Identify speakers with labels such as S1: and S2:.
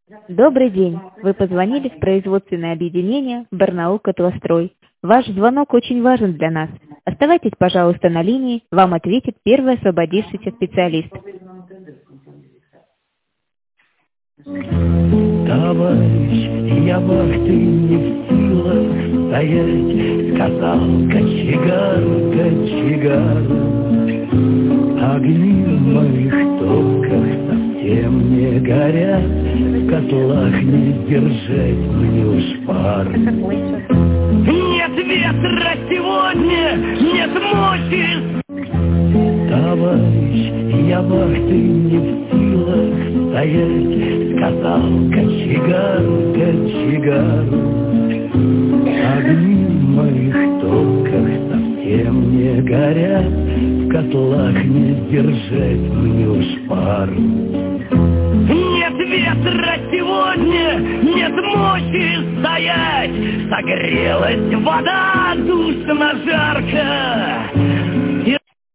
S1: Добрый день. Вы позвонили в производственное объединение «Барнаул Котлострой». Ваш звонок очень важен для нас. Оставайтесь, пожалуйста, на линии, вам ответит первый освободившийся специалист.
S2: Товарищ, я вахты не в силах стоять, сказал кочегар, кочегар. Огни в моих топках совсем не горят, в котлах не держать мне уж пар. Нет ветра сегодня, нет мочи. Товарищ, я вахты не в силах стоять, сказал кочегар, кочегар. Огни в моих топках совсем не горят, в котлах не держать мне уж пар. Нет ветра сегодня, нет мочи стоять, согрелась вода, душно жарко.